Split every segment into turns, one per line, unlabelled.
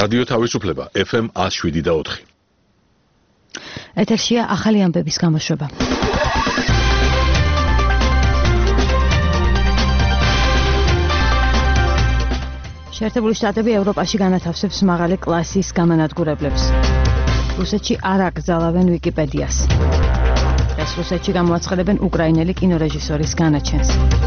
რადიო თავისუფლება FM 107.4.
ეთერშია ახალი ამბების გამოშვება. შეერთებული შტატები ევროპაში განათავსებს მაღალი კლასის გამანადგურებლებს. რუსეთში არ აკრძალავენ ვიკიპედიას. ეს რუსეთში გამოაცხადებენ უკრაინელი კინორეჟისორის განაჩენს.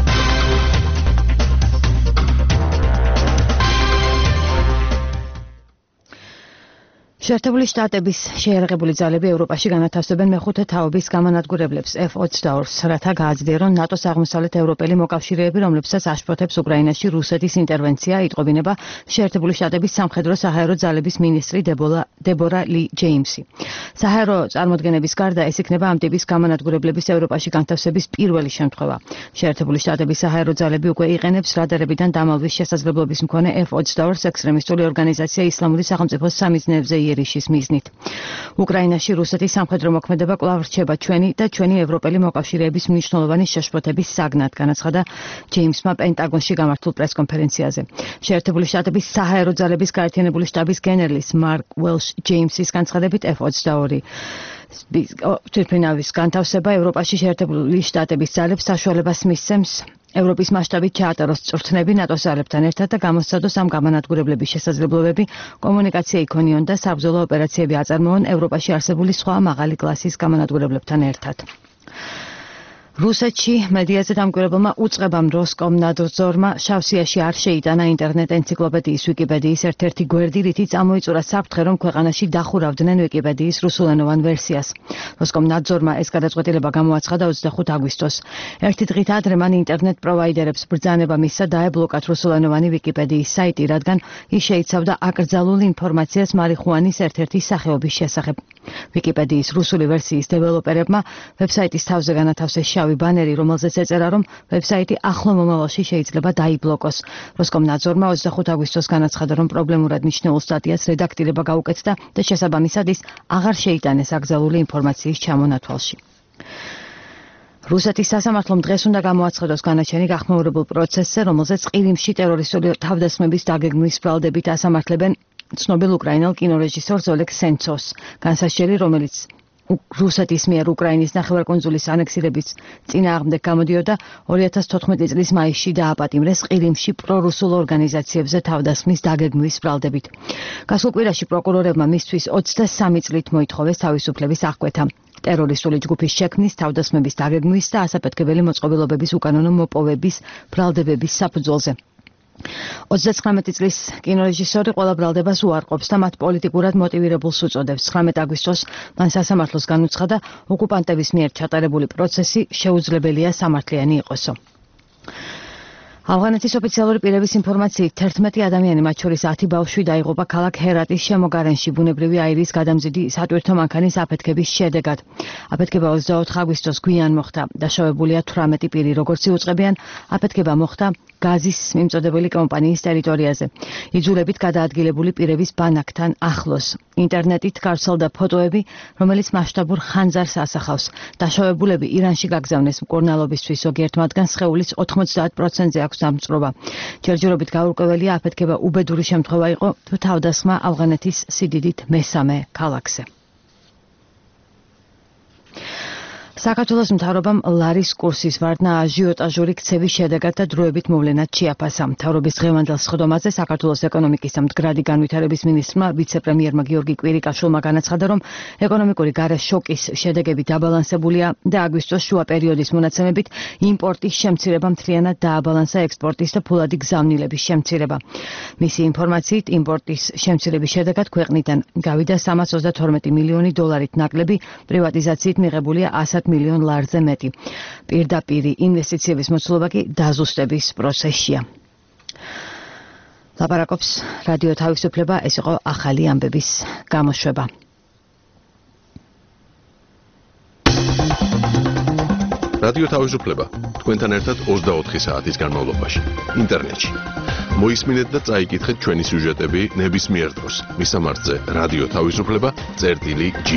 შეერთებული შტატების შეიარაღებული ძალები ევროპაში განათავსებენ მეხუთე თაობის გამანადგურებლებს F-22-ს, რათა გააძლიერონ ნატოს აღმოსავლეთ ევროპელი მოკავშირეები, რომლებსაც აშფოთებს უკრაინაში რუსეთის ინტერვენცია, იტყობინება შეერთებული შტატების სამხედრო-საჰაერო ძალების მინისტრი დებორა ლი ჯეიმსი. საჰაერო წარმოდგენების გარდა ეს იქნება ამ ტიპის გამანადგურებლების ევროპაში განთავსების პირველი შემთხვევა. შეერთებული შტატების საჰაერო ძალები უკვე იყენებს რადარებიდან დამალვის შესაძლებლობის მქონე F-22-ს ექსტრემისტული ორგანიზაცია ისლამური სახელმწიფოს სამიზნეებზე იერიშის მიზნით. უკრაინაში რუსეთის სამხედრო მოქმედება კვლავ რჩება ჩვენი ევროპელი მოკავშირეების მნიშვნელოვანი შეშფოთების საგნად, განაცხადა ჯეიმსმა პენტაგონში გამართულ პრესკონფერენციაზე. შეერთებული შტატების საჰაერო ძალების გაერთიანებული შტაბის გენერლის მარკ უელშ ჯეიმსის განცხადებით F-22 თვითმფრინავის განთავსება ევროპაში შეერთებული შტატების ძალებს საშუალებას მისცემს ევროპის მასშტაბით ჩაატაროს წვრთნები ნატოს ძალებთან ერთად და გამოსცადოს ამ გამანადგურებლების შესაძლებლობები, კომუნიკაცია იქონიონ და საბრძოლო ოპერაციები აწარმოონ ევროპაში არსებული სხვა მაღალი კლასის გამანადგურებლებთან ერთად. რუსეთში მედიაზე დამკვირვებელმა უწყებამ როსკომნადზორმა შავსიაში არ შეიტანა ინტერნეტ ენციკლოპედიის ვიკიპედიის ერთ-ერთი გვერდი, რითიც ამოიწურა საფრთხე, რომ ქვეყანაში დახურავდნენ ვიკიპედიის რუსულენოვან ვერსიას. როსკომნადზორმა ეს გადაწყვეტილება გამოაცხადა 25 აგვისტოს. ერთი დღით ადრე მან ინტერნეტ პროვაიდერებს ბრძანება მისცა დაებლოკათ რუსულენოვანი ვიკიპედიის საიტი, რადგან ის შეიცავდა აკრძალულ ინფორმაციას მარიხუანის ერთ-ერთი სახეობის შესახებ. ვიკიპედიის რუსული ვერსიის დეველოპერებმა ვებსაიტის თავზე განათავსეს შავი ბანერი, რომელზეც ეწერა, რომ ვებსაიტი ახლო მომავალში შეიძლება დაიბლოკოს. როსკომნადზორმა 25 აგვისტოს განაცხადა, რომ პრობლემურად მიჩნეულ სტატიას რედაქტირება გაუკეთდა და შესაბამისად ის აღარ შეიტანეს აკრძალული ინფორმაციის ჩამონათვალში. რუსეთის სასამართლომ დღეს უნდა გამოაცხადოს განაჩენი გახმაურებულ პროცესზე, რომელზეც ყირიმში ტერორისტული თავდასხმების დაგეგმვის ბრალდებით ასამართლებენ ცნობილ უკრაინელ კინორეჟისორს ოლეგ სენცოვს. განსასჯელი, რომელიც რუსეთის მიერ უკრაინის ნახევარკუნძულის ანექსირების წინააღმდეგ გამოდიოდა 2014 წლის მაისში დააპატიმრეს ყირიმში პრორუსულ ორგანიზაციებზე თავდასხმის დაგეგმვის ბრალდებით. გასულ კვირაში პროკურორებმა მისთვის 23 წლით მოითხოვეს თავისუფლების აღკვეთა. ტერორისტული ჯგუფის შექმნის, თავდასხმების დაგეგმვის და ასაფეთქებელი მოწყობილობების უკანონო მოპოვების ბრალდებების საფუძველზე. 39 წლის კინორეჟისორი ყველა ბრალდებას უარყოფს და მათ პოლიტიკურად მოტივირებულს უწოდებს. 19 აგვისტოს მან სასამართლოს განუცხადა, ოკუპანტების მიერ ჩატარებული პროცესი შეუძლებელია სამართლიანი იყოსო. ავღანეთის ოფიციალური პირების ინფორმაციით 11 ადამიანი, მათ შორის 10 ბავშვი დაიღუპა ქალაქ ჰერატის შემოგარენში ბუნებრივი აირის გადამზიდი სატვირთო მანქანის აფეთქების შედეგად. აფეთქება 24 აგვისტოს გვიან მოხდა. დაშავებულია 18 პირი, როგორც იუწყებიან, აფეთქება მოხდა გაზის მიმწოდებელი კომპანიის ტერიტორიაზე. იძულებით გადაადგილებული პირების ბანაკთან ახლოს. ინტერნეტით გავრცელდა ფოტოები, რომელიც მასშტაბურ ხანძარს ასახავს. დაშავებულები ირანში გაგზავნეს მკურნალობისთვის, ზოგიერთ მათგანს სხეულის 90%-ზე აქვს დამწვრობა. ჯერჯერობით გაურკვეველია, აფეთქება უბედური შემთხვევა იყო, თუ თავდასხმა ავღანეთის სიდიდით მესამე ქალაქზე. საქართველოს მთავრობამ ლარის კურსის ვარდნა აჟიოტაჟური ქცევის შედეგად და დროებით მოვლენად შეაფასა. მთავრობის დღევანდელ სხდომაზე საქართველოს ეკონომიკის და მდგრადი განვითარების მინისტრმა ვიცე-პრემიერმა გიორგი კვირიკაშვილმა განაცხადა, რომ ეკონომიკური გარე შოკის შედეგები დაბალანსებულია და აგვისტოს შუა პერიოდის მონაცემებით იმპორტის შემცირება მთლიანად დააბალანსა ექსპორტის და ფულადი გზავნილების შემცირება. მისი ინფორმაციით, იმპორტის შემცირების შედეგად ქვეყნიდან გავიდა 332 მილიონი დოლარით ნაკლები, პრივატიზაციით მიღებულია 100 მილიონ ლარზე მეტი. პირდაპირი ინვესტიციების მოცულობა კი დაზუსტების პროცესშია. ლაპარაკობს რადიო თავისუფლება, ეს იყო ახალი ამბების გამოშვება.
რადიო თავისუფლება თქვენთან ერთად 24 საათის განმავლობაში ინტერნეტში. მოისმინეთ და წაიკითხეთ ჩვენი სიუჟეტები ნებისმიერ დროს. მისამართზე რადიო თავისუფლება.g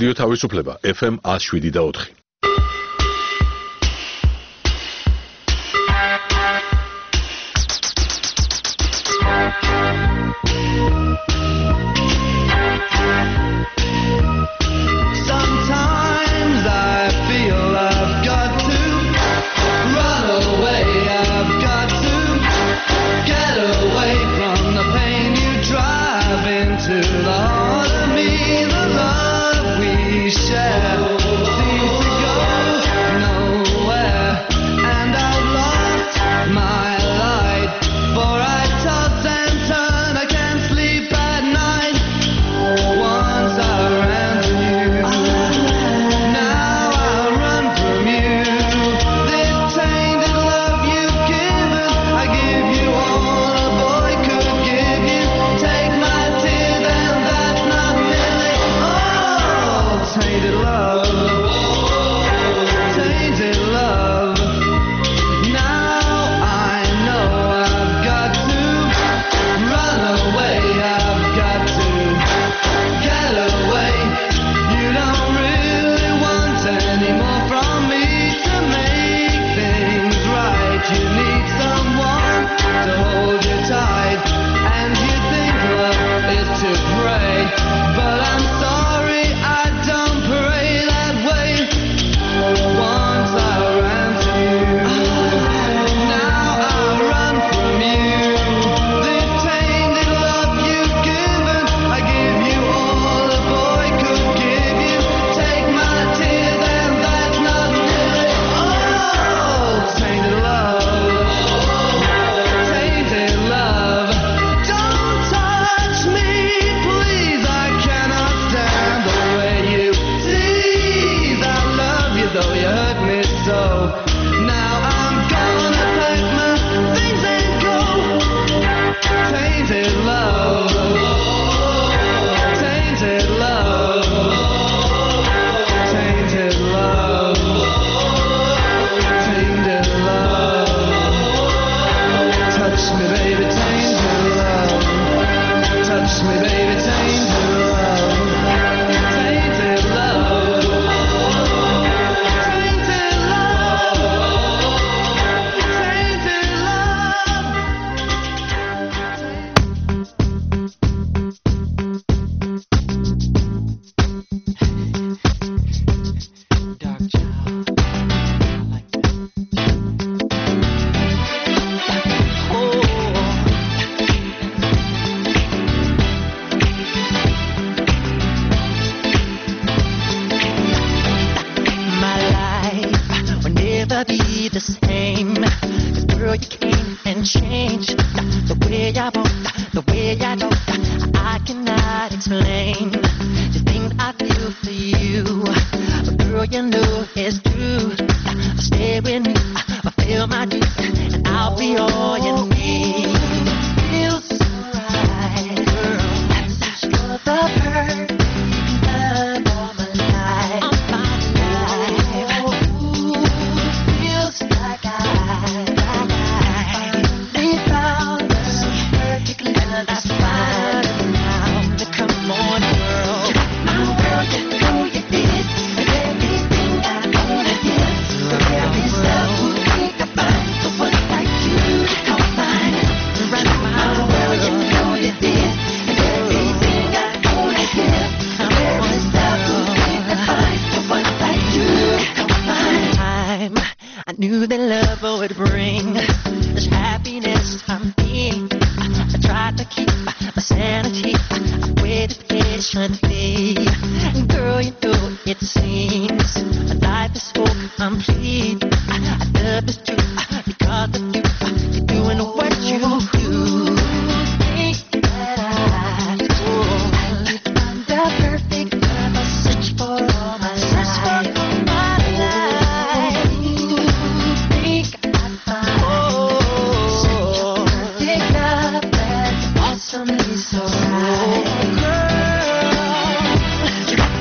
რადიო თავისუფლება FM 107.4.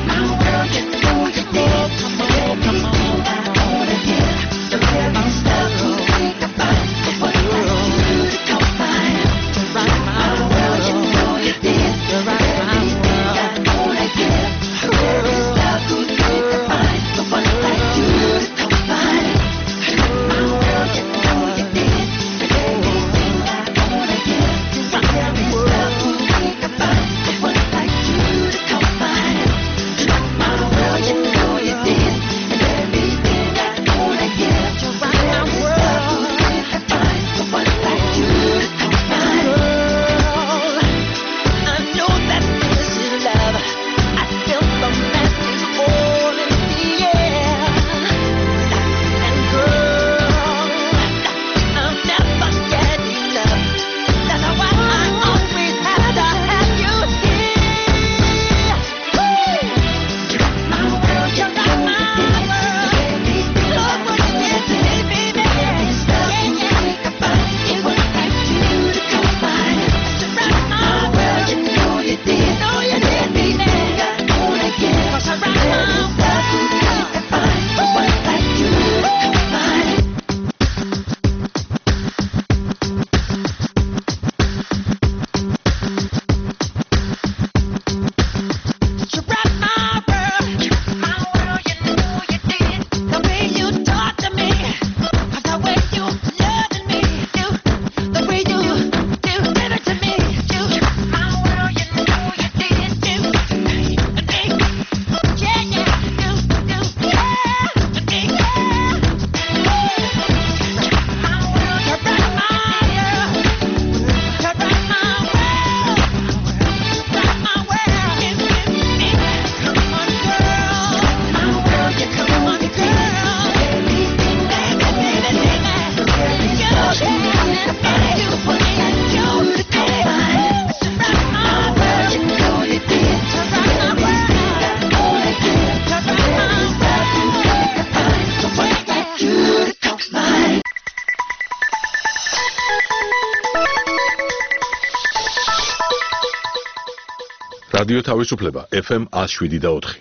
Stop.
რადიო თავისუფლება FM 107.4.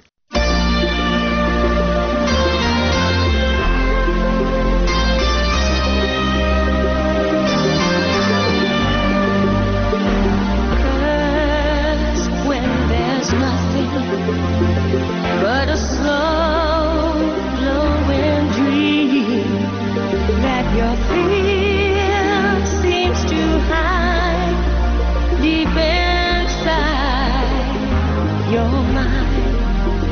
But a slow blowing dream that your fear seems to hide deep inside your mind.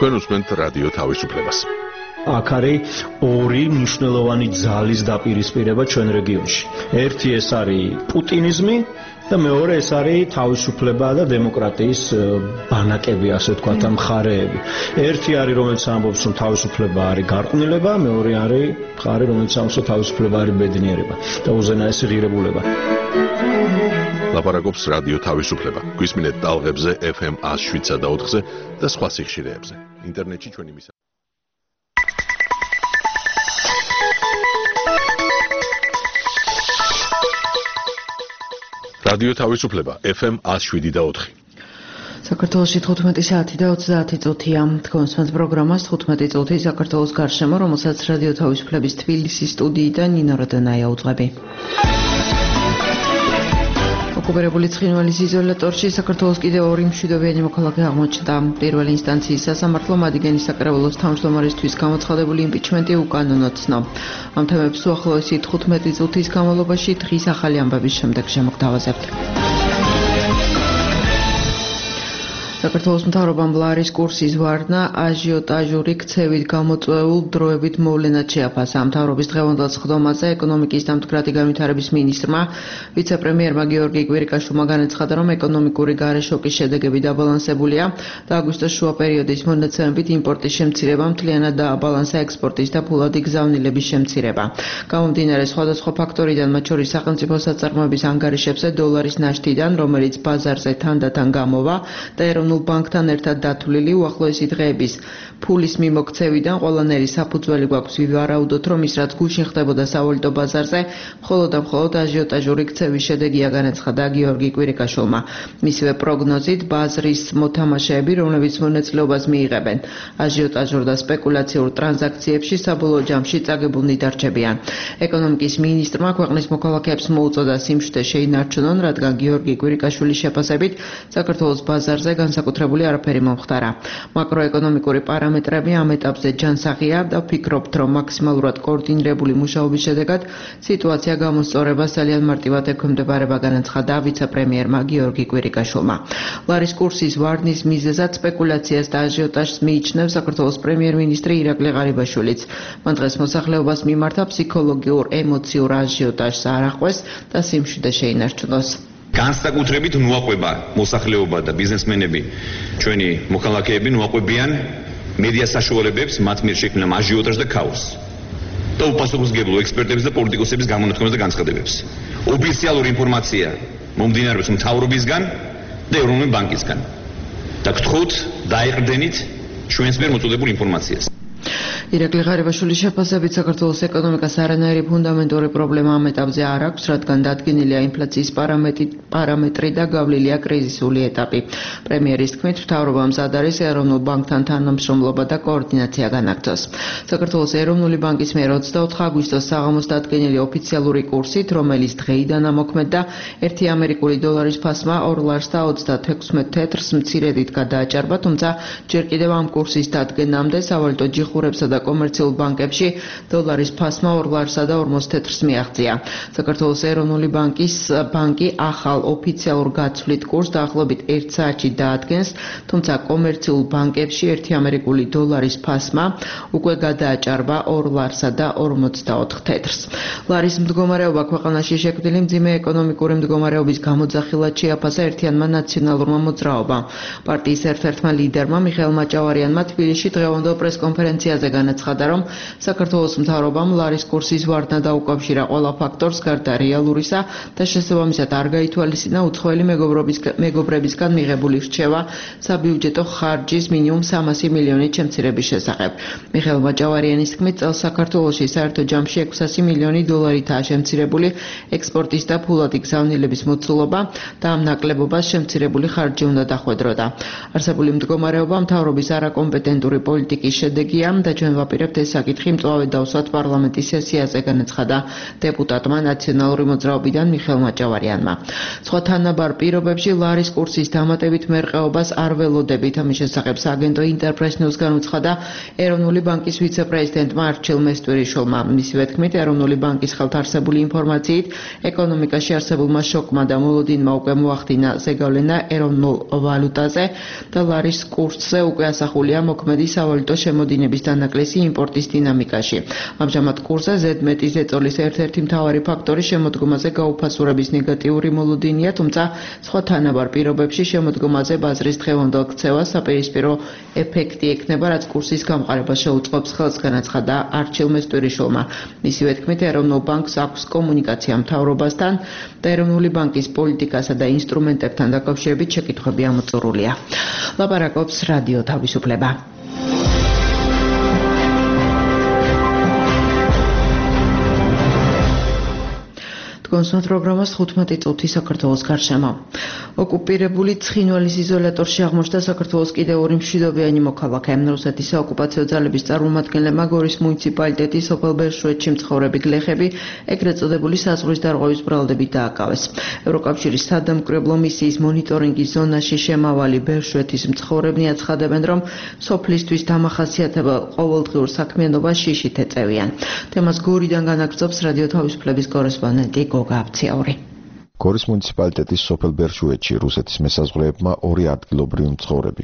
თქვენ უსმენთ რადიო თავისუფლებას.
აქ არის ორი მნიშვნელოვანი ძალის დაპირისპირება ჩვენ რეგიონში. ერთი ეს არის პუტინიზმი და მეორე ეს არის თავისუფლება და დემოკრატიის ბანაკები, ასე ვთქვათ, მხარეები. ერთი არის, რომელიც ამბობს, რომ თავისუფლება არის გარყვნილება, მეორე არის მხარე, რომელიც ამბობს, რომ თავისუფლება არის ბედნიერება და უზენაესი ღირებულება.
ლაპარაკობს რადიო თავისუფლება. გვისმინეთ ტალღებზე FM 107.4-ზე და სხვა სიხშირეებზე. ინტერნეტში ჩვენი რადიო თავისუფლება FM 107.4.
საქართველოში 15 საათი და 30 წუთია. თქვენს პროგრამას 15 წუთი საქართველოს გარშემო, რომელსაც რადიო თავისუფლების თბილისის სტუდიიდან ნინო როდონაია უძღვები. ოკუპირებული ცხინვალის იზოლატორში საქართველოს კიდევ ორი მშვიდობიანი მოქალაქე აღმოჩნდა. პირველი ინსტანციის სასამართლომ ადიგენის საკრებულოს თავმჯდომარისთვის გამოცხადებული იმპიჩმენტი უკანონო ცნო. ამ თემებს უახლოესი 15 წუთის განმავლობაში დღის ახალი ამბების შემდეგ შემოგთავაზებთ. საქართველოს მთავრობამ ლარის კურსის ვარდნა აჟიოტაჟური ქცევით გამოწვეულ დროებით მოვლენად შეაფასა. მთავრობის დღევანდელ სხდომაზე ეკონომიკის და მდგრადი განვითარების მინისტრმა ვიცე-პრემიერმა გიორგი კვირიკაშვილმა განაცხადა, რომ ეკონომიკური გარეშოკის შედეგები დაბალანსებულია და აგვისტოს შუა პერიოდის მონაცემებით იმპორტის შემცირება მთლიანად დააბალანსა ექსპორტის და ფულადი გზავნილების შემცირება. გამომდინარე სხვადასხვა ფაქტორიდან, მათ შორის სახელმწიფო საწარმოების ანგარიშებზე დოლარის ნაშთიდან, რომელიც ბაზარზე თანდათან გამოვა და ეროვნულ ბანკთან ერთად დათვლილი უახლოესი დღეების ფულის მიმოქცევიდან ყველანაირი საფუძველი გვაქვს ვივარაუდოთ, რომ ის რაც გუშინ ხდებოდა სავალუტო ბაზარზე, მხოლოდ და მხოლოდ აჟიოტაჟური ქცევის შედეგია, განაცხადა გიორგი კვირიკაშვილმა. მისივე პროგნოზით ბაზრის მოთამაშეები, რომლებიც მონაწილეობას მიიღებენ აჟიოტაჟურ და სპეკულაციურ ტრანზაქციებში, საბოლოო ჯამში წაგებულნი დარჩებიან. ეკონომიკის მინისტრმა ქვეყნის მოქალაქეებს მოუწოდა სიმშვიდე შეინარჩუნონ, რადგან გიორგი კვირიკაშვილის შეფასებით საქართველოს ბაზარზე განსაკუთრებული არაფერი მომხდარა. მაკროეკონომიკური პარამეტრები ამ ეტაპზე ჯანსაღია და ვფიქრობთ, რომ მაქსიმალურად კოორდინირებული მუშაობის შედეგად სიტუაცია გამოსწორებას ძალიან მარტივად ექვემდებარება, განაცხადა ვიცე-პრემიერმა გიორგი კვირიკაშვილმა. ლარის კურსის ვარდნის მიზეზად სპეკულაციას და აჟიოტაჟს მიიჩნევს საქართველოს პრემიერ-მინისტრი ირაკლი ღარიბაშვილიც. მან დღეს მოსახლეობას მიმართა ფსიქოლოგიურ ემოციურ აჟიოტაჟს არ ახვეს და სიმშვიდე შეინარჩუნოს.
განსაკუთრებით მოაყვება მოსახლეობა და ბიზნესმენები, ჩვენი მოქალაქეები მოაყვებიან მედია საშუალებებს, მათ მიერ შექმნილ აჟიოტაჟს და ქაოსს და უპასუხისმგებლო ექსპერტების და პოლიტიკოსების გამონათქვამებს და განცხადებებს. ოფიციალური ინფორმაცია მომდინარეობს მთავრობისგან და ეროვნული ბანკისგან და გთხოვთ დაეყრდენით ჩვენს მიერ მოწოდებულ ინფორმაციას.
ირაკლი ღარიბაშვილის შეფასებით საქართველოს ეკონომიკას არანაირი ფუნდამენტური პრობლემა ამ ეტაპზე არ აქვს, რადგან დადგენილია ინფლაციის პარამეტრი და გავლილია კრიზისული ეტაპი. პრემიერის თქმით, მთავრობამ მზად არის ეროვნულ ბანკთან თანამშრომლობა და კოორდინაცია განაგრძოს. საქართველოს ეროვნული ბანკის მიერ 24 აგვისტოს საღამოს დადგენილი ოფიციალური კურსით, რომელიც დღეიდან ამოქმედდა, 1 ამერიკული დოლარის ფასმა 2 ლარს და 36 თეთრს მცირედით გადააჭარბა, თუმცა ჯერ კიდევ ამ კურსის დადგენამდე სავალუტო ჯიხურებსა და კომერციულ ბანკებში დოლარის ფასმა 2 ლარსა და 40 თეთრს მიაღწია. საქართველოს ეროვნული ბანკი ახალ ოფიციალურ გაცვლით კურსს დაახლოებით 1 საათში დაადგენს, თუმცა კომერციულ ბანკებში 1 ამერიკული დოლარის ფასმა უკვე გადააჭარბა 2 ლარსა და 44 თეთრს. ლარის მდგომარეობა ქვეყანაში შექმნილი მძიმე ეკონომიკური მდგომარეობის გამოძახილად შეაფასა ერთიანმა ნაციონალურმა მოძრაობამ. პარტიის ერთ-ერთმა ლიდერმა მიხეილ მაჭავარიანმა თბილისში დღევანდელ პრესკონფერენციაზე განაცხადა, რომ საქართველოს მთავრობამ ლარის კურსის ვარდნა დაუკავშირა ყველა ფაქტორს გარდა რეალურისა და შესაბამისად არ გაითვალისწინა უცხოელი მეგობრებისგან მიღებული რჩევა საბიუჯეტო ხარჯის მინიმუმ 300 მილიონით შემცირების შესახებ. მიხეილ მაჭავარიანის თქმით, წელს საქართველოში საერთო ჯამში 600 მილიონი დოლარითაა შემცირებული ექსპორტის და ფულადი გზავნილების მოცულობა და ამ ნაკლებობას შემცირებული ხარჯი უნდა დახვედროდა. არსებული მდგომარეობა მთავრობის არაკომპეტენტური პოლიტიკის შედეგია, კრიტიკია და ჩვენ ვაპირებთ ეს საკითხი მწვავედ დავსვათ პარლამენტის სესიაზე, განაცხადა დეპუტატმა ნაციონალური მოძრაობიდან მიხეილ მაჭავარიანმა. სხვა თანაბარ პირობებში ლარის კურსის დამატებით მერყეობას არ ველოდებით. ამის შესახებ სააგენტო ინტერპრეს ნიუს განუცხადა ეროვნული ბანკის ვიცე-პრეზიდენტმა არჩილ მესტვირიშვილმა. მისივე თქმით, ეროვნული ბანკის ხელთარსებული ინფორმაციით, ეკონომიკაში არსებულმა შოკმა და მოლოდინმა უკვე მოახდინა ზეგავლენა ეროვნულ ვალუტაზე და ლარის კურსზე უკვე ასახულია მოქმედი სავალუტო შემოდინების დანაკლისი იმპორტის დინამიკაში. ამჟამად კურსზე ზედმეტი ზეწოლის ერთ-ერთი მთავარი ფაქტორი შემოდგომაზე გაუფასურების ნეგატიური მოლოდინია, თუმცა სხვა თანაბარ პირობებში შემოდგომაზე ბაზრის დღევანდელ ქცევა საპირისპირო ეფექტი ექნება, რაც კურსის გამყარებას შეუწყობს ხელს, განაცხადა არჩილ მესტვირიშვილმა. მისივე თქმით, ეროვნულ ბანკს აქვს კომუნიკაცია მთავრობასთან და ეროვნული ბანკის პოლიტიკასა და ინსტრუმენტებთან დაკავშირებით შეკითხვები ამოწურულია. ლაპარაკობს რადიო თავისუფლება. კონსულტ პროგრამას 15 წუთი საქართველოს გარშემო. ოკუპირებული ცხინვალის იზოლატორში აღმოჩნდა საქართველოს კიდევ ორი მშვიდობიანი მოქალაქე. რუსეთის საოკუპაციო ძალების წარმომადგენლებმა გორის მუნიციპალიტეტის სოფელ ბერშუეთში მცხოვრები გლეხები, ეგრეთ წოდებული საზღვრის დარღვევის ბრალდებით დააკავეს. ევროკავშირის სადამკვირვებლო მისიის მონიტორინგის ზონაში შემავალი ბერშუეთის მცხოვრებნი აცხადებენ, რომ სოფლისთვის დამახასიათებელ ყოველდღიურ საქმიანობას შიშით ეწევიან. თემას გორიდან განაგრძობს რადიო თავისუფლების კორესპონდენტი გოგაბციაური.
გორის მუნიციპალიტეტის სოფელ ბერშუეთში რუსეთის მესაზღვრეებმა ორი ადგილობრივი მცხოვრები,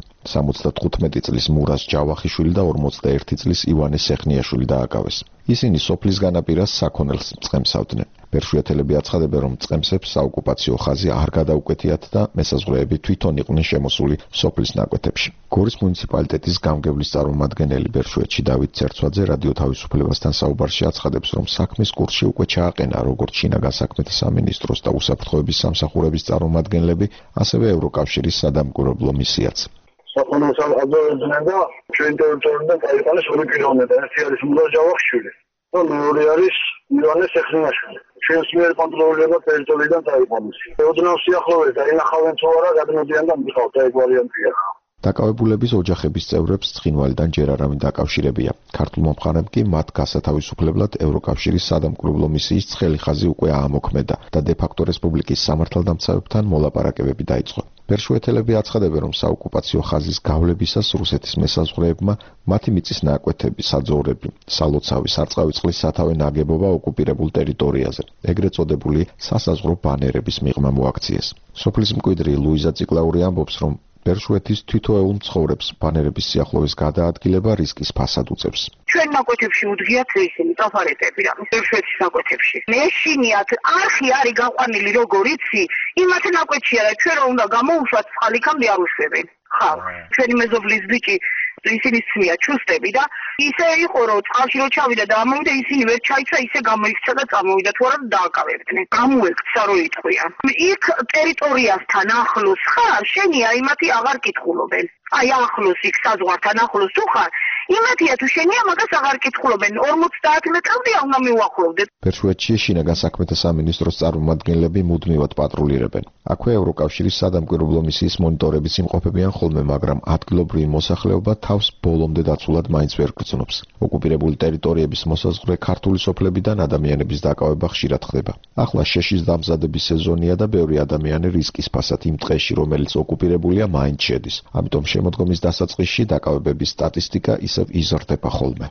75 წლის მურას ჯავახიშვილი და 41 წლის ივანე სეხნიაშვილი დააკავეს. ისინი სოფლის განაპირას საქონელს მწყემსავდნენ. ბერშუეთელები აცხადებენ, რომ მწყემსებს საოკუპაციო ხაზი არ გადაუკვეთიათ და მესაზღვრეები თვითონ იყვნენ შემოსული სოფლის ნაკვეთებში. გორის მუნიციპალიტეტის გამგებლის წარმომადგენელი ბერშუეთში დავით ცერცვაძე რადიო თავისუფლებასთან საუბარში აცხადებს, რომ საქმის კურსში უკვე ჩააყენა როგორც შინაგან საქმეთა სამინისტროს და უსაფრთხოების სამსახურების წარმომადგენლები, ასევე ევროკავშირის სადამკვირვებლო მისიაც.
sakonu adlarında köyün territoriyunda kayıpanış 12 kilometre. Siyasi Murat Cavakşuli. O Nuriyaris Ivane Sekhninaşvili. Köyün sınır kontrolüyle teritoriyden kayıpanış. Odunun siyahloveta. İna xaventsu ara გადმოდიანდა მიხავთ ეგ ვარიანტია.
დაკავებულების ოჯახების წევრებს ცხინვალიდან ჯერ არავინ დაკავშირებია. ქართულმა მხარემ კი მათ გასათავისუფლებლად ევროკავშირის სადამკვირვებლო მისიის ცხელი ხაზი უკვე აამოქმედა და დე-ფაქტო რესპუბლიკის სამართალდამცავებთან მოლაპარაკებები დაიწყო. ბერშუეთელები აცხადებენ, რომ საოკუპაციო ხაზის გავლებისას რუსეთის მესაზღვრეებმა მათი მიწის ნაკვეთები, საძოვრები, სალოცავი, სარწყავი წყლის სათავე ნაგებობა ოკუპირებულ ტერიტორიაზე, ეგრეთ წოდებული სასაზღვრო ბანერების მიღმა მოაქციეს. სოფლის მკვიდრი ლუიზა ციკლაური ამბობს, რომ ბერშუეთის თითოეულ მცხოვრებს ბანერების სიახლოვეს გადაადგილება რისკის ფასად უწევს.
ჩვენ ნაკვეთებში უდგიათ ისინი ტაფარეტები რა ბერშუეთის ნაკვეთებში. მეშინიათ არხი არის გაყვანილი როგორ იცი, იმათ ნაკვეთშია და ჩვენ რა უნდა გამოვუშვათ წყალიქამდე არ უშვებენ. ხა, ჩვენი მეზობლის ბიჭი ისინი ცნია ჩუსტები და ისე იყო რომ წყალში რო ჩავიდა და ამოვიდა ისინი ვერ ჩაიცა ისე გამოიქცა და წამოვიდა თუ არა დააკავებდნენ. გამოექცა რო იტყვიან. იქ ტერიტორიასთან ახლოს ხარ, შენია იმათი აღარ კითხულობენ. აი ახლოს იქ საზღვართან ახლოს თუ ხარ, იმათია თუ შენია მაგას აღარ კითხულობენ. 50 მეტრამდე უნდა მიუახლოვდეთ.
ბერშუეთში შინაგან საქმეთა სამინისტროს წარმომადგენლები მუდმივად პატრულირებენ. აქვე ევროკავშირის სადამკვირვებლო მისიის მონიტორების იმყოფებიან ხოლმე, მაგრამ ადგილობრივი მოსახლეობა თავს ბოლომდე დაცულად მაინც ვერ გრძნობს. ოკუპირებული ტერიტორიების მოსაზღვრე ქართული სოფლებიდან ადამიანების დაკავება ხშირად ხდება. ახლა შეშის დამზადების სეზონია და ბევრი ადამიანი რისკის ფასად იმ ტყეში, რომელიც ოკუპირებულია, მაინც შედის. ამიტომ შემოდგომის დასაწყისში დაკავებების სტატისტიკა ისევ იზრდება ხოლმე.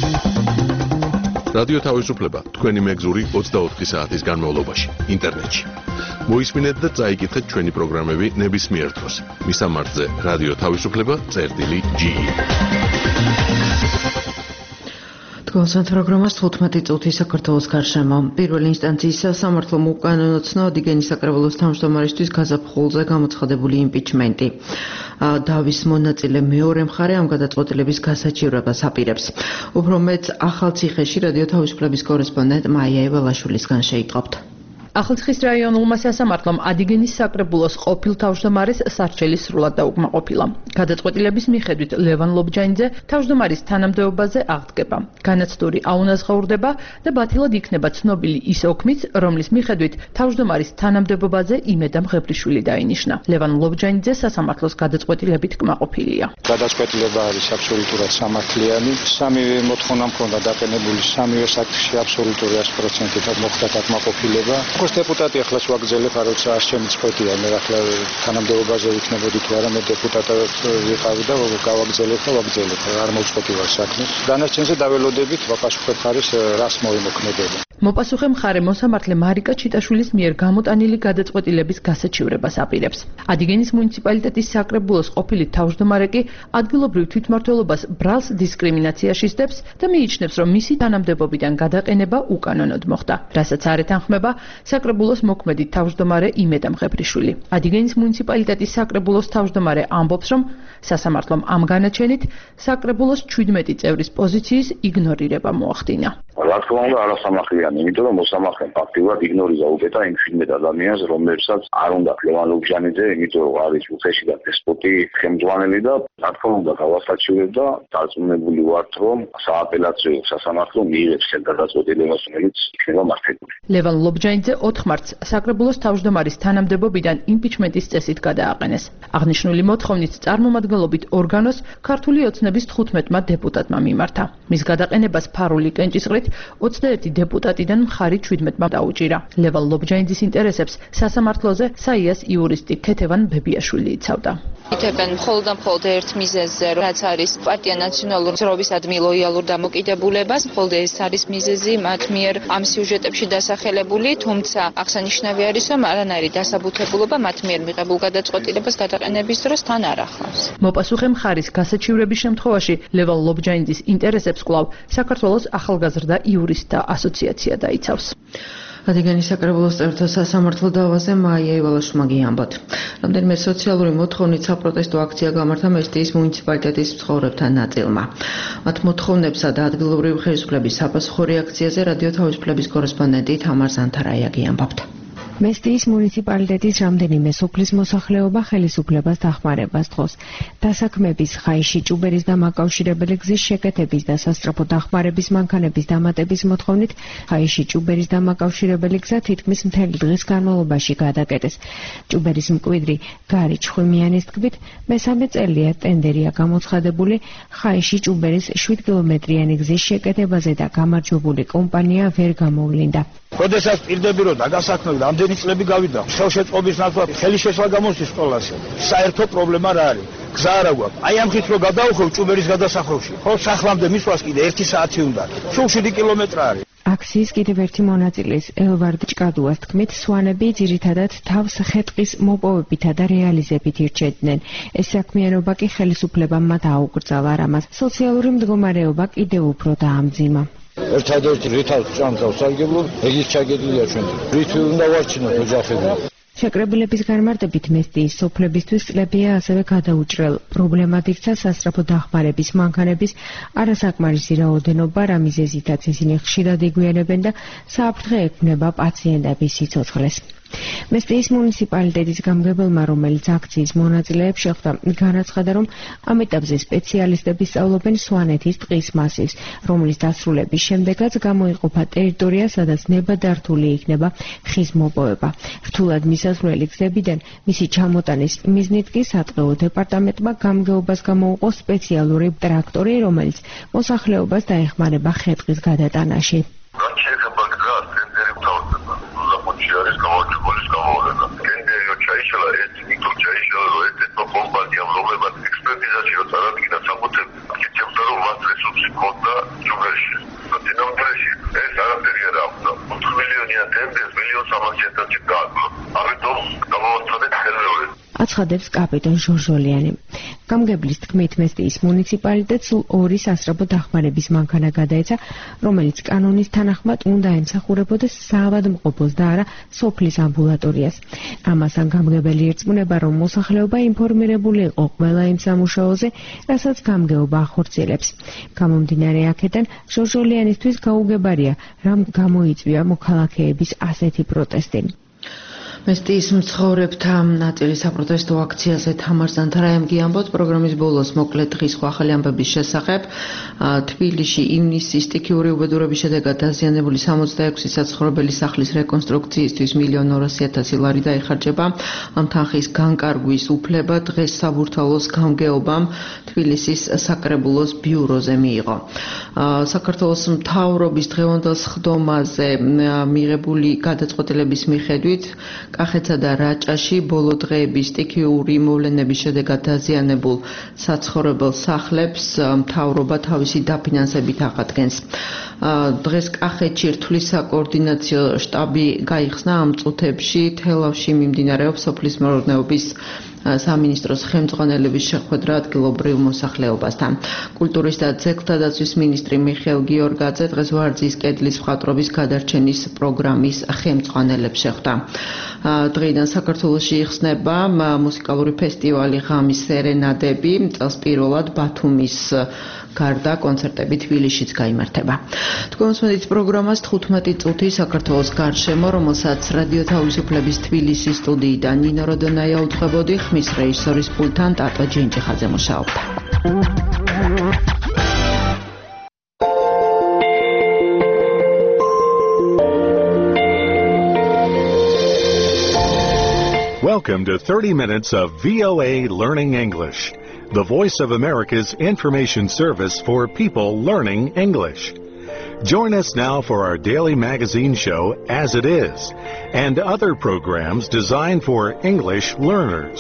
რადიო თავისუფლება თქვენი მეგზური 24 საათის განმავლობაში ინტერნეტში. მოისმინეთ და წაიკითხეთ ჩვენი პროგრამები ნებისმიერ დროს. მისამართზე რადიო თავისუფლება.ge.
კონსულტ პროგრამას 15 წუთი საქართველოს გარშემო. პირველი ინსტანციის სამართლომ უკანონო ოდიგენის საკრებულოს თავმჯდომარისთვის გაზაფხულზე გამოცხადებული იმპიჩმენტი. დავის მონაწილე მეორე მხარე ამ გადაწყვეტილების გასაჩივრებას აპირებს. უფრო მეტ ახალციხეში რადიო თავისუფლების კორესპონდენტ მაია ეველაშვილისგან შეიტყობთ. ახალციხის რაიონულმა სასამართლომ ადიგენის საკრებულოს ყოფილ თავმჯდომარის სარჩელი სრულად დაუკმაყოფილა. გადაწყვეტილების მიხედვით ლევან ლობჯანიძე თავმჯდომარის თანამდებობაზე აღდგება. განაცდური აუნაზღაურდება და ბათილად იქნება ცნობილი ის ოქმიც, რომლის მიხედვით თავმჯდომარის თანამდებობაზე იმედამ ღებრიშვილი დაინიშნა. ლევან ლობჯანიძე სასამართლოს გადაწყვეტილებით კმაყოფილია.
გადაწყვეტილება არის აბსოლუტურად სამართლიანი. სამივე მოთხოვნა მქონდა დაყენებული, სამივე საკითხში აბსოლუტური 100%-ად მოხდა დაკმაყოფილება. როგორც დეპუტატი ახლაც ვაგრძელებ, არც არჩევნით წყვეტია, მე ახლა თანამდებობაზე ვიქნებოდი თუ არა, მე დეპუტატად ვიყავი და გავაგრძელებ და ვაგრძელებ, არ მოვწყვეტი ვარ საქმეს. დანარჩენზე დაველოდებით ვაპასუხებ ხარის რას მოიმოქმედება.
მოპასუხე მხარე მოსამართლე მარიკა ჩიტაშვილის მიერ გამოტანილი გადაწყვეტილების გასაჩივრებას აპირებს. ადიგენის მუნიციპალიტეტის საკრებულოს ყოფილი თავმჯდომარე კი ადგილობრივ თვითმმართველობას ბრალს დისკრიმინაციაში სდებს და მიიჩნევს, რომ მისი თანამდებობიდან გადაყენება უკანონოდ მოხდა. რასაც არ ეთანხმება საკრებულოს მოქმედი თავმჯდომარე იმედამ ღებრიშვილი. ადიგენის მუნიციპალიტეტის საკრებულოს თავმჯდომარე ამბობს, რომ სასამართლომ ამ განაჩენით საკრებულოს 17 წევრის პოზიციის იგნორირება მოახდინა.
რა თქმა უნდა არასამართლიანი, იმიტომ რომ მოსამართლემ ფაქტიურად იგნორირა უკეთა იმ 17 ადამიანს, რომლებსაც არ უნდა ლევან ლობჯანიძე, იმიტომ რომ არის უხეში და დესპოტი ხელმძღვანელი და რა თქმა უნდა გავასაჩივრებ და დარწმუნებული ვართ, რომ სააპელაციო სასამართლო მიიღებს ეს გადაწყვეტილებას, რომელიც იქნება მართებული.
ლევან ლობჯანიძე 4 მარტს საკრებულოს თავმჯდომარის თანამდებობიდან იმპიჩმენტის წესით გადააყენეს. აღნიშნული მოთხოვნით წარმომადგენლობით ორგანოს ქართული ოცნების 15-მა დეპუტატმა მიმართა. მის გადაყენებას ფარული კენჭისყრით 21 დეპუტატიდან მხარი 17-მა დაუჭირა. ლევან ლობჯანიძის ინტერესებს სასამართლოზე საიას იურისტი ქეთევან ბებიაშვილი იცავდა.
ითებენ მხოლოდ და მხოლოდ ერთ მიზეზზე, რაც არის პარტია ნაციონალურ ძრობისადმი ლოიალურ დამოკიდებულებას, მხოლოდ ეს არის მიზეზი მათ მიერ ამ სიუჟეტებში დასახელებული, თუმცა აღსანიშნავი არის, რომ არანაირი დასაბუთებულობა მათ მიერ მიღებულ გადაწყვეტილებას გადაყენების დროს თან არ ახლავს.
მოპასუხე მხარის გასაჩივრების შემთხვევაში ლევან ლობჯანიძის ინტერესებს კვლავ საქართველოს ახალგაზრდა იურისტთა ასოციაცია დაიცავს. ადიგენის საკრებულოს წევრთა სასამართლო დავაზე მაია ივალაშვილმა ამბოთ. რამდენიმე სოციალური მოთხოვნით საპროტესტო აქცია გამართა მესტიის მუნიციპალიტეტის მცხოვრებთა ნაწილმა. მათ მოთხოვნებსა და ადგილობრივი ხელისუფლების საპასუხო რეაქციაზე რადიო თავისუფლების კორესპონდენტი თამარ ზანთარაიაგი ამბობდა.
მესტიის მუნიციპალიტეტის რამდენიმე სოფლის მოსახლეობა ხელისუფლებას დახმარებას თხოვს. დასაქმების, ხაიში ჭუბერის და მაკავშირებელი გზის შეკეთების და სასწრაფო დახმარების მანქანების დამატების მოთხოვნით ხაიში ჭუბერის და მაკავშირებელი გზა თითქმის მთელი დღის განმავლობაში გადაკეტეს. ჭუბერის მკვიდრი გარი ჩხვიმიანის თქმით, მესამე წელია ტენდერია გამოცხადებული ხაიში ჭუბერის 7 კილომეტრიანი გზის შეკეთებაზე და გამარჯვებული კომპანია ვერ გამოვლინდა.
როდესაც პირდები რომ დაგასაქმები რამდენი წლები გავიდა ხელშეწყობის ნაცვლად ხელი შესვლა გამოსდის სკოლაზე საერთო პრობლემა რა არის გზა არა გვაქვს აი ამ ხით რომ გადავხევ ჭუბერის გადასახლებში ხო სახლამდე მისვლას კიდე 1 საათი უნდა სულ 7 კილომეტრი არის
აქციის კიდევ ერთი მონაწილის ელვარდ ჭკადუას თქმით, სვანები ძირითადად თავს ხეტყის მოპოვებითა და რეალიზებით ირჩევდნენ. ეს საქმიანობა კი ხელისუფლებამ მათ აუკრძალა, რამაც სოციალური მდგომარეობა კიდევ უფრო დაამძიმა.
ერთადერთი რითავს ჭამს სარგებლობს, ეგის ჩაგედილია ჩვენ. რითი უნდა ვარჩინოთ ოჯახები.
შეკრებილების განმარტებით მესტიის სოფლებისთვის წლებია ასევე გადაუჭრელ. პრობლემად იქცა სასწრაფო დახმარების მანქანების არასაკმარისი რაოდენობა, რა მიზეზითაც ისინი ხშირად იგვიანებენ და საფრთხე ექმნება პაციენტების სიცოცხლეს. მესტიის მუნიციპალიტეტის გამგებელმა, რომელიც აქციის მონაწილეებს შეხვდა, განაცხადა, რომ ამ ეტაპზე სპეციალისტები სწავლობენ სვანეთის ტყის მასივს, რომლის დასრულების შემდეგაც გამოიყოფა ტერიტორია, სადაც ნებადართული იქნება ხის მოპოვება. რთულად მისასვლელი გზებიდან მისი ჩამოტანის მიზნით კი სატყეო დეპარტამენტმა გამგეობას გამოუყო სპეციალური ტრაქტორი, რომელიც მოსახლეობას დაეხმარება ხეტყის გადატანაში.
არის გამარჯვებულის გამოვლენა. ტენდერი რო ჩაიშალა, ეს მითო ჩაიშალა, რომ ეს კომპანიამ რომლებაც ექსპერტიზაში რო წარადგინა საკუთრებით, იქნებოდა რომ მათ რესურსი ჰქონდა ჭუბერში. დინამტრეში ეს არაფერი არ აქვს. 4 მილიონია ტენდერს 1.3 გააძლო. ამიტომ გამოვაცადეთ ხელმეორედ.
აცხადებს კაპიტან ჟორჟოლიანი. გამგებლის თქმით, მესტიის მუნიციპალიტეტს ორი სასწრაფო დახმარების მანქანა გადაეცა, რომელიც კანონის თანახმად უნდა ემსახურებოდეს საავადმყოფოს და არა სოფლის ამბულატორიას. ამასთან გამგებელი ერწმუნება, რომ მოსახლეობა ინფორმირებული იყო ყველა იმ სამუშაოზე, რასაც გამგეობა ახორციელებს. გამომდინარე აქედან, შორშოლიანისთვის გაუგებარია, რამ გამოიწვია მოქალაქეების ასეთი პროტესტი.
მესტიის მცხოვრებთა ნაწილის საპროტესტო აქციაზე თამარ ზანთარაიამ გიამბოთ პროგრამის ბოლოს მოკლე დღის ახალი ამბების შესახებ. თბილისში ივნისის სტიქიური უბედურების შედეგად დაზიანებული 66 საცხოვრებელი სახლის რეკონსტრუქციისთვის 1.200.000 ლარი დაიხარჯება. ამ თანხის განკარგვის უფლება დღეს საბურთალოს გამგეობამ თბილისის საკრებულოს ბიუროზე მიიღო. საქართველოს მთავრობის დღევანდელ სხდომაზე მიღებული გადაწყვეტილების მიხედვით კახეთსა და რაჭაში ბოლო დღეების სტიქიური მოვლენების შედეგად დაზიანებულ საცხოვრებელ სახლებს მთავრობა თავისი დაფინანსებით აღადგენს. დღეს კახეთში რთული საკოორდინაციო შტაბი გაიხსნა. ამ წუთებში თელავში მიმდინარეობს სოფლის მეურნეობის სამინისტროს ხელმძღვანელების შეხვედრა ადგილობრივ მოსახლეობასთან. კულტურის და ძეგლთა დაცვის მინისტრი მიხეილ გიორგაძე დღეს ვარძის კედლის მხატვრობის გადარჩენის პროგრამის ხელმძღვანელებს შეხვდა. დღეიდან საქართველოში იხსნება მუსიკალური ფესტივალი ღამის სერენადები. წელს პირველად ბათუმის გარდა კონცერტები თბილისშიც გაიმართება. თქვენ უსმენთ პროგრამას 15 წუთი საქართველოს გარშემო, რომელსაც რადიო თავისუფლების თბილისის სტუდიიდან ნინო როდონაია უძღვებოდი, ხმის რეჟისორის პულტთან ტატო ჯინჯიხაძე მუშაობდა.
Welcome to 30 minutes of VOA Learning English, the Voice of America's information service for people learning English. Join us now for our daily magazine show, As It Is, and other programs designed for English learners.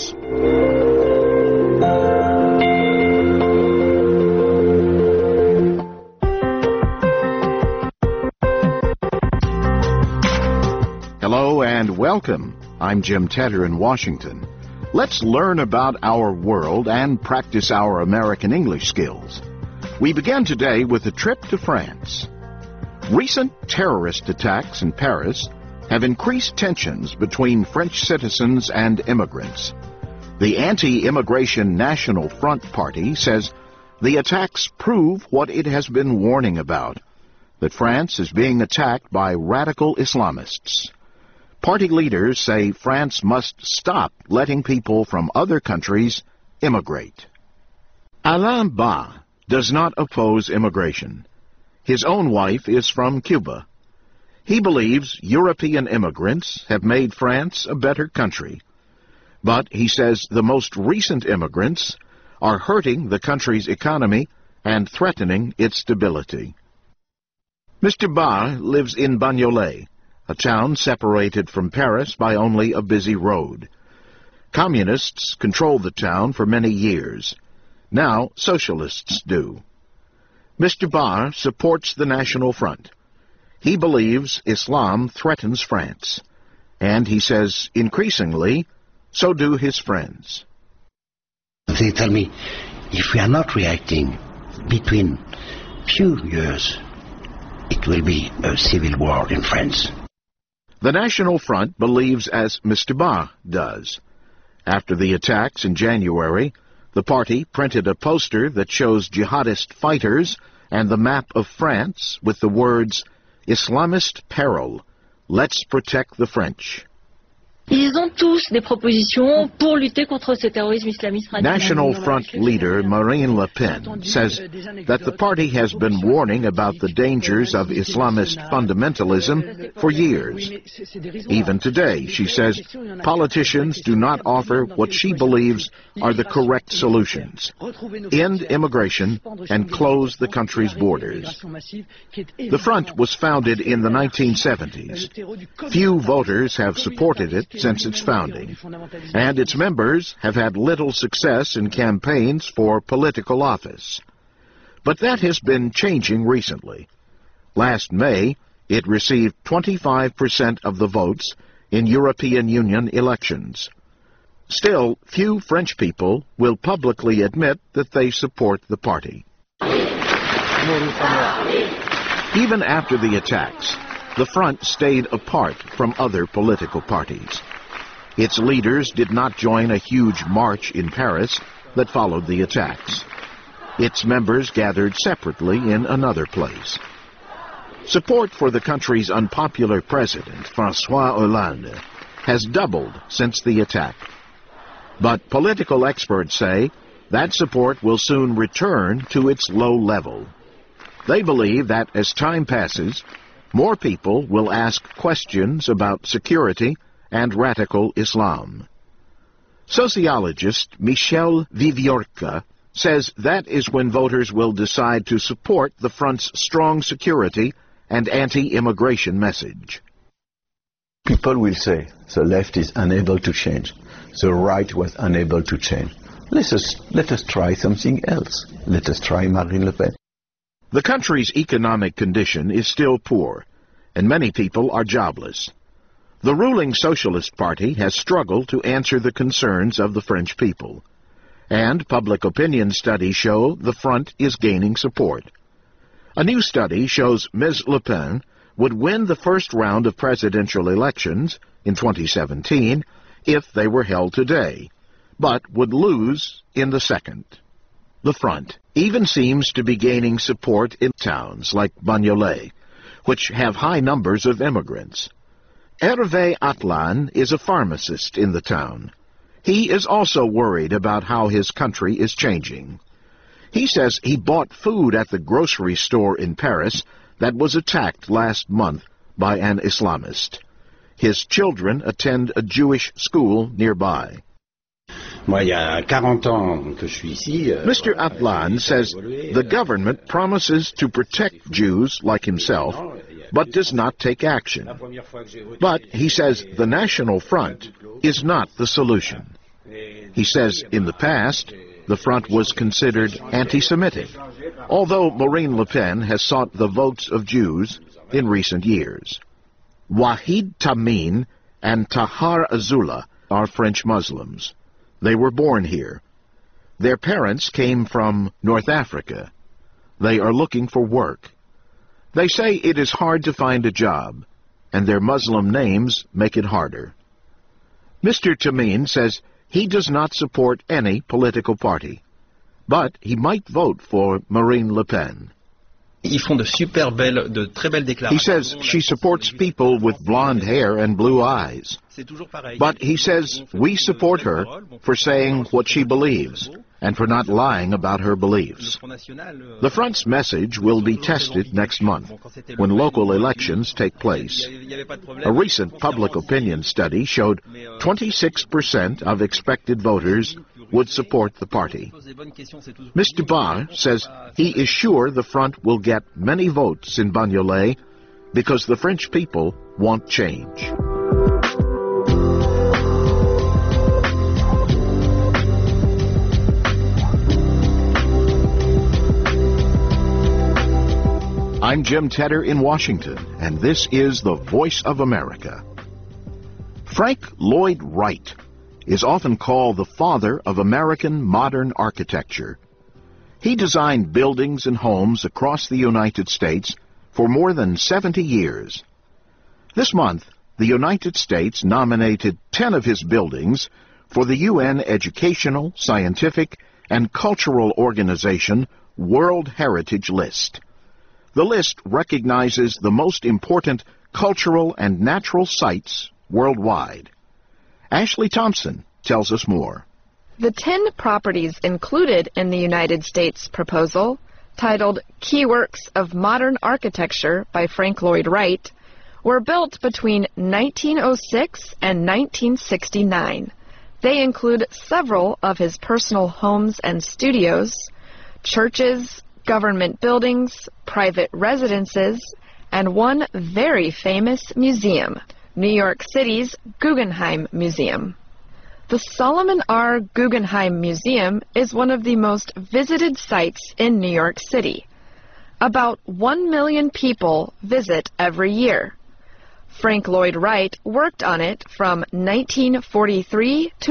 Hello and welcome. I'm Jim Tedder in Washington. Let's learn about our world and practice our American English skills. We begin today with a trip to France. Recent terrorist attacks in Paris have increased tensions between French citizens and immigrants. The Anti-Immigration National Front Party says the attacks prove what it has been warning about, that France is being attacked by radical Islamists. Party leaders say France must stop letting people from other countries immigrate. Alain Ba does not oppose immigration. His own wife is from Cuba. He believes European immigrants have made France a better country. But he says the most recent immigrants are hurting the country's economy and threatening its stability. Mr. Ba lives in Bagnolet, a town separated from Paris by only a busy road. Communists controlled the town for many years. Now socialists do. Mr. Barr supports the National Front. He believes Islam threatens France. And he says, increasingly, so do his friends.
They tell me, if we are not reacting between few years, it will be a civil war in France.
The National Front believes as Mr. Ba does. After the attacks in January, the party printed a poster that shows jihadist fighters and the map of France with the words, Islamist peril, let's protect the French.
Ils ont tous des propositions pour lutter contre ce terrorisme islamiste radical.
National Front leader Marine Le Pen says that the party has been warning about the dangers of Islamist fundamentalism for years. Even today, she says, politicians do not offer what she believes are the correct solutions: end immigration and close the country's borders. The Front was founded in the 1970s. Few voters have supported it since its founding, and its members have had little success in campaigns for political office. But that has been changing recently. Last May, it received 25% of the votes in European Union elections. Still, few French people will publicly admit that they support the party. Even after the attacks, the Front stayed apart from other political parties. Its leaders did not join a huge march in Paris that followed the attacks. Its members gathered separately in another place. Support for the country's unpopular president, François Hollande, has doubled since the attack. But political experts say that support will soon return to its low level. They believe that as time passes, more people will ask questions about security and radical Islam. Sociologist Michel Viviorca says that is when voters will decide to support the Front's strong security and anti-immigration message.
People will say the left is unable to change. The right was unable to change. Let us try something else. Let us try Marine Le Pen.
The country's economic condition is still poor, and many people are jobless. The ruling Socialist Party has struggled to answer the concerns of the French people, and public opinion studies show the Front is gaining support. A new study shows Ms. Le Pen would win the first round of presidential elections in 2017 if they were held today, but would lose in the second. The Front even seems to be gaining support in towns like Bagnolet, which have high numbers of immigrants. Hervé Atlan is a pharmacist in the town. He is also worried about how his country is changing. He says he bought food at the grocery store in Paris that was attacked last month by an Islamist. His children attend a Jewish school nearby. Mr. Atlan says the government promises to protect Jews like himself, but does not take action. But he says the National Front is not the solution. He says in the past, the Front was considered anti-Semitic, although Marine Le Pen has sought the votes of Jews in recent years. Wahid Tamin and Tahar Azula are French Muslims. They were born here. Their parents came from North Africa. They are looking for work. They say it is hard to find a job, and their Muslim names make it harder. Mr. Tamin says he does not support any political party, but he might vote for Marine Le Pen. He says she supports people with blonde hair and blue eyes. But he says we support her for saying what she believes and for not lying about her beliefs. The Front's message will be tested next month when local elections take place. A recent public opinion study showed 26% of expected voters would support the party. Mr. Barr says he is sure the Front will get many votes in Bagnolet because the French people want change. I'm Jim Tedder in Washington, and this is the Voice of America. Frank Lloyd Wright is often called the father of American modern architecture. He designed buildings and homes across the United States for more than 70 years. This month, the United States nominated 10 of his buildings for the UN Educational, Scientific, and Cultural Organization World Heritage List. The list recognizes the most important cultural and natural sites worldwide. Ashley Thompson tells us more.
The 10 properties included in the United States proposal, titled Key Works of Modern Architecture by Frank Lloyd Wright, were built between 1906 and 1969. They include several of his personal homes and studios, churches, government buildings, private residences, and one very famous museum, New York City's Guggenheim Museum. The Solomon R. Guggenheim Museum is one of the most visited sites in New York City. About 1 million people visit every year. Frank Lloyd Wright worked on it from 1943 to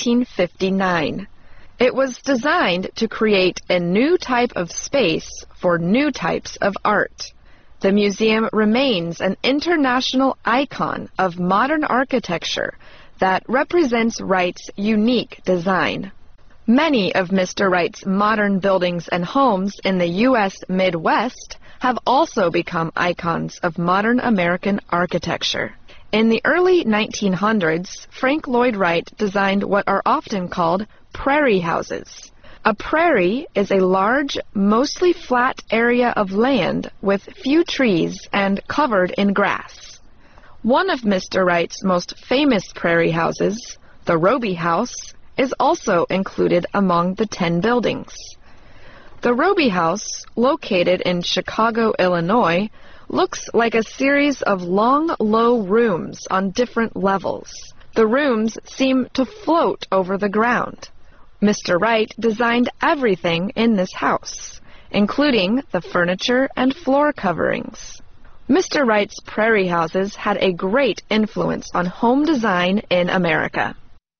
1959. It was designed to create a new type of space for new types of art. The museum remains an international icon of modern architecture that represents Wright's unique design. Many of Mr. Wright's modern buildings and homes in the U.S. Midwest have also become icons of modern American architecture. In the early 1900s, Frank Lloyd Wright designed what are often called prairie houses. A prairie is a large, mostly flat area of land with few trees and covered in grass. One of Mr. Wright's most famous prairie houses, the Roby House, is also included among the 10 buildings. The Roby House, located in Chicago, Illinois, looks like a series of long, low rooms on different levels. The rooms seem to float over the ground. Mr. Wright designed everything in this house, including the furniture and floor coverings. Mr. Wright's prairie houses had a great influence on home design in America.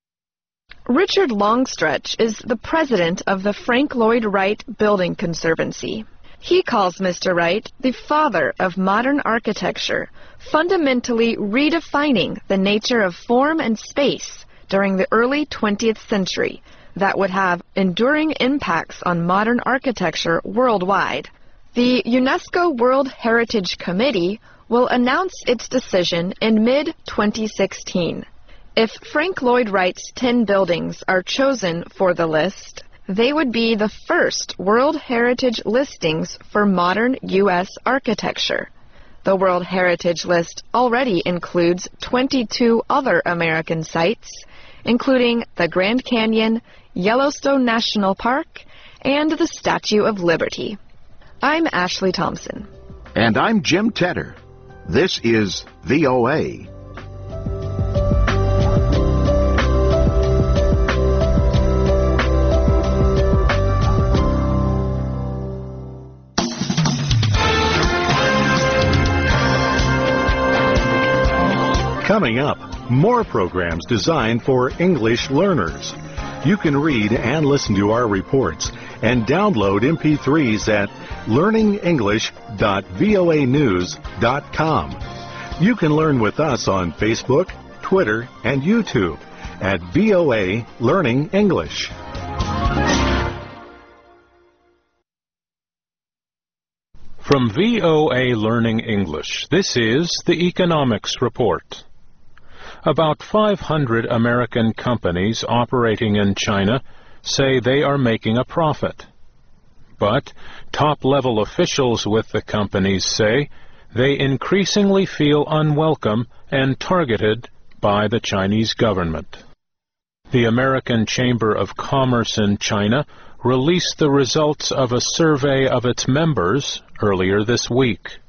Richard Longstretch is the president of the Frank Lloyd Wright Building Conservancy. He calls Mr. Wright the father of modern architecture, fundamentally redefining the nature of form and space during the early 20th century that would have enduring impacts on modern architecture worldwide. The UNESCO World Heritage Committee will announce its decision in mid-2016. If Frank Lloyd Wright's 10 buildings are chosen for the list, they would be the first World Heritage listings for modern U.S. architecture. The World Heritage list already includes 22 other American sites, including the Grand Canyon, Yellowstone National Park, and the Statue of Liberty. I'm Ashley Thompson.
And I'm Jim Tedder. This is VOA.
Coming up, more programs designed for English learners. You can read and listen to our reports and download MP3s at learningenglish.voanews.com. You can learn with us on Facebook, Twitter, and YouTube at VOA Learning English.
From VOA Learning English, this is the Economics Report. About 500 American companies operating in China say they are making a profit. But top-level officials with the companies say they increasingly feel unwelcome and targeted by the Chinese government. The American Chamber of Commerce in China released the results of a survey of its members earlier this week.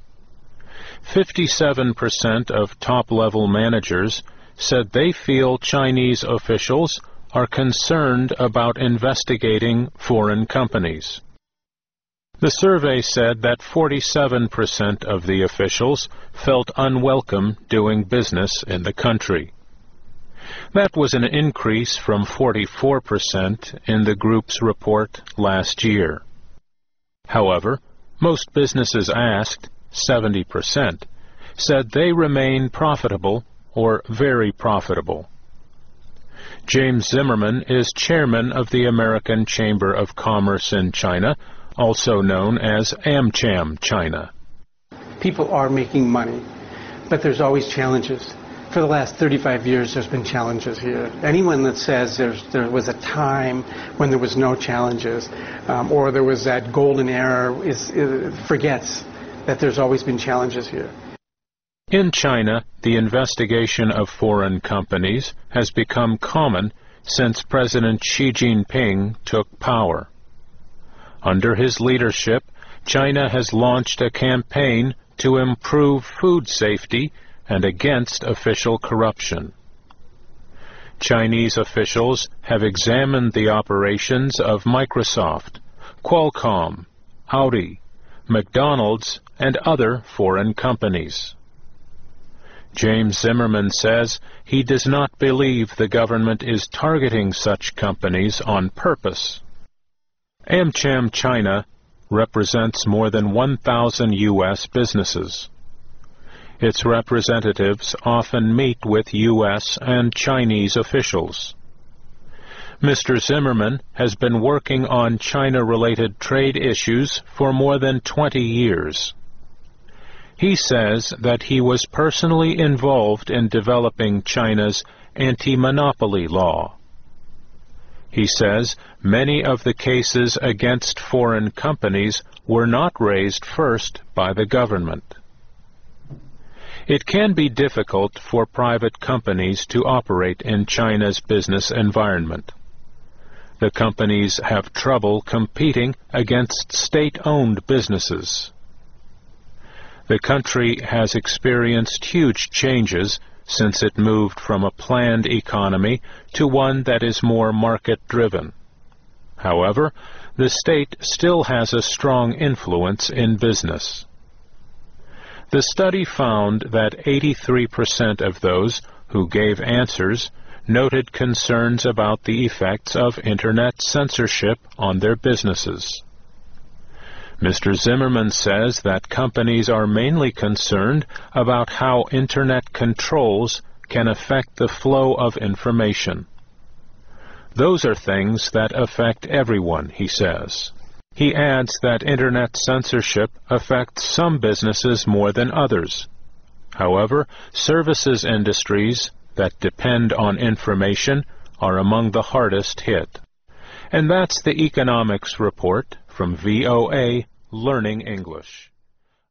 57% of top-level managers said they feel Chinese officials are concerned about investigating foreign companies. The survey said that 47% of the officials felt unwelcome doing business in the country. That was an increase from 44% in the group's report last year. However, most businesses asked, 70%, said they remain profitable or very profitable. James Zimmerman is chairman of the American Chamber of Commerce in China, also known as AmCham China.
People are making money, but there's always challenges. For the last 35 years, there's been challenges here. Anyone that says there was a time when there was no challenges, or there was that golden era, forgets that there's always been challenges here.
In China, the investigation of foreign companies has become common since President Xi Jinping took power. Under his leadership, China has launched a campaign to improve food safety and against official corruption. Chinese officials have examined the operations of Microsoft, Qualcomm, Audi, McDonald's, and other foreign companies. James Zimmerman says he does not believe the government is targeting such companies on purpose. AmCham China represents more than 1,000 U.S. businesses. Its representatives often meet with U.S. and Chinese officials. Mr. Zimmerman has been working on China-related trade issues for more than 20 years. He says that he was personally involved in developing China's anti-monopoly law. He says many of the cases against foreign companies were not raised first by the government. It can be difficult for private companies to operate in China's business environment. The companies have trouble competing against state-owned businesses. The country has experienced huge changes since it moved from a planned economy to one that is more market-driven. However, the state still has a strong influence in business. The study found that 83% of those who gave answers noted concerns about the effects of Internet censorship on their businesses. Mr. Zimmerman says that companies are mainly concerned about how Internet controls can affect the flow of information. Those are things that affect everyone, he says. He adds that Internet censorship affects some businesses more than others. However, services industries that depend on information are among the hardest hit. And that's the Economics Report from VOA Learning English.